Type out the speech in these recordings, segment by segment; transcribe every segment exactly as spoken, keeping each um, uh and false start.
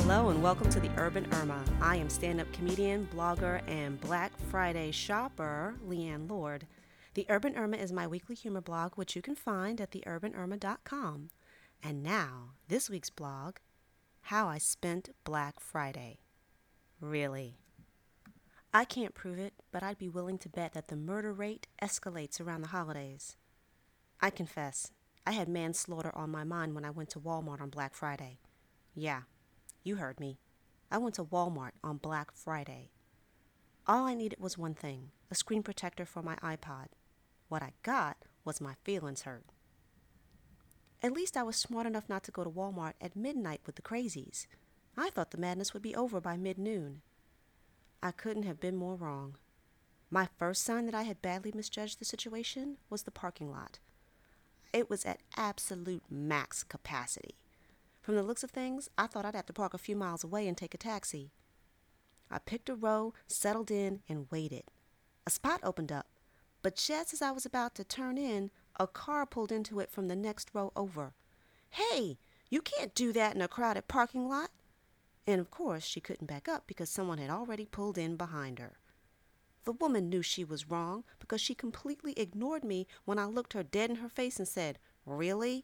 Hello and welcome to the Urban Irma. I am stand-up comedian, blogger, and Black Friday shopper, Leanne Lord. The Urban Irma is my weekly humor blog, which you can find at the urban irma dot com. And now, this week's blog, How I Spent Black Friday. Really? I can't prove it, but I'd be willing to bet that the murder rate escalates around the holidays. I confess, I had manslaughter on my mind when I went to Walmart on Black Friday. Yeah. You heard me. I went to Walmart on Black Friday. All I needed was one thing, a screen protector for my iPod. What I got was my feelings hurt. At least I was smart enough not to go to Walmart at midnight with the crazies. I thought the madness would be over by mid-noon. I couldn't have been more wrong. My first sign that I had badly misjudged the situation was the parking lot. It was at absolute max capacity. From the looks of things, I thought I'd have to park a few miles away and take a taxi. I picked a row, settled in, and waited. A spot opened up, but just as I was about to turn in, a car pulled into it from the next row over. "Hey, you can't do that in a crowded parking lot." And of course, she couldn't back up because someone had already pulled in behind her. The woman knew she was wrong because she completely ignored me when I looked her dead in her face and said, "Really?"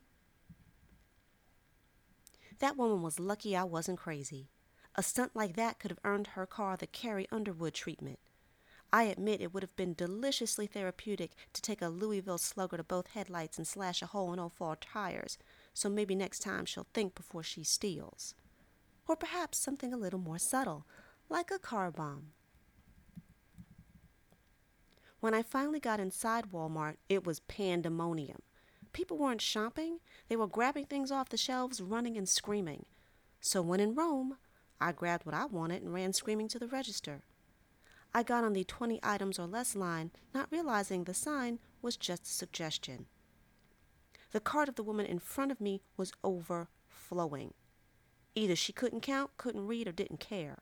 That woman was lucky I wasn't crazy. A stunt like that could have earned her car the Carrie Underwood treatment. I admit it would have been deliciously therapeutic to take a Louisville Slugger to both headlights and slash a hole in all four tires, so maybe next time she'll think before she steals. Or perhaps something a little more subtle, like a car bomb. When I finally got inside Walmart, it was pandemonium. People weren't shopping. They were grabbing things off the shelves, running and screaming. So when in Rome, I grabbed what I wanted and ran screaming to the register. I got on the twenty items or less line, not realizing the sign was just a suggestion. The cart of the woman in front of me was overflowing. Either she couldn't count, couldn't read, or didn't care.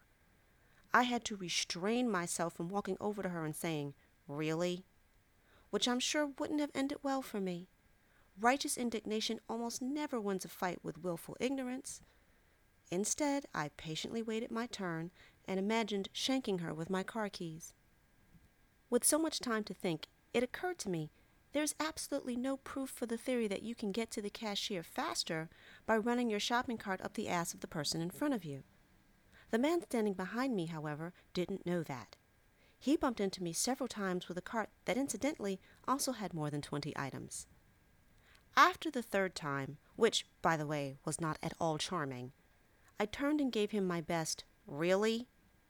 I had to restrain myself from walking over to her and saying, "Really?" Which I'm sure wouldn't have ended well for me. Righteous indignation almost never wins a fight with willful ignorance. Instead, I patiently waited my turn and imagined shanking her with my car keys. With so much time to think, it occurred to me there's absolutely no proof for the theory that you can get to the cashier faster by running your shopping cart up the ass of the person in front of you. The man standing behind me, however, didn't know that. He bumped into me several times with a cart that incidentally also had more than twenty items. After the third time, which, by the way, was not at all charming, I turned and gave him my best, "Really?"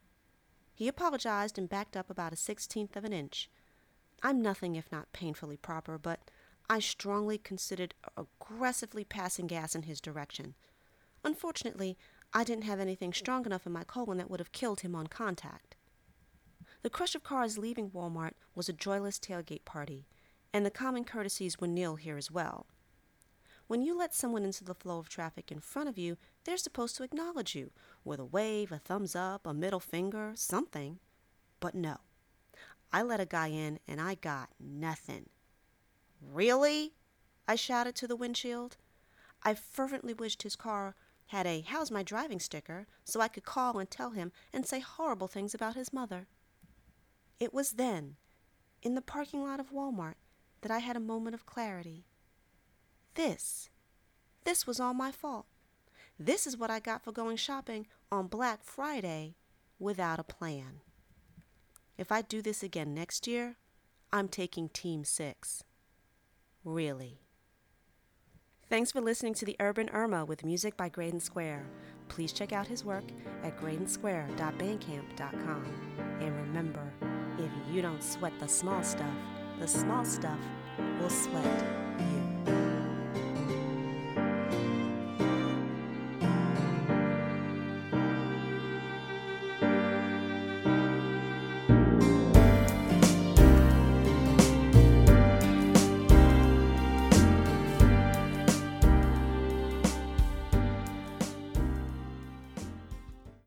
He apologized and backed up about a sixteenth of an inch. I'm nothing if not painfully proper, but I strongly considered aggressively passing gas in his direction. Unfortunately, I didn't have anything strong enough in my colon that would have killed him on contact. The crush of cars leaving Walmart was a joyless tailgate party, and the common courtesies were nil here as well. When you let someone into the flow of traffic in front of you, they're supposed to acknowledge you with a wave, a thumbs up, a middle finger, something. But no. I let a guy in and I got nothing. "Really?" I shouted to the windshield. I fervently wished his car had a "How's my driving" sticker so I could call and tell him and say horrible things about his mother. It was then, in the parking lot of Walmart, that I had a moment of clarity. This, this was all my fault. This is what I got for going shopping on Black Friday without a plan. If I do this again next year, I'm taking Team Six. Really. Thanks for listening to the Urban Irma with music by Graydon Square. Please check out his work at graydon square dot bandcamp dot com. And remember, if you don't sweat the small stuff, the small stuff will sweat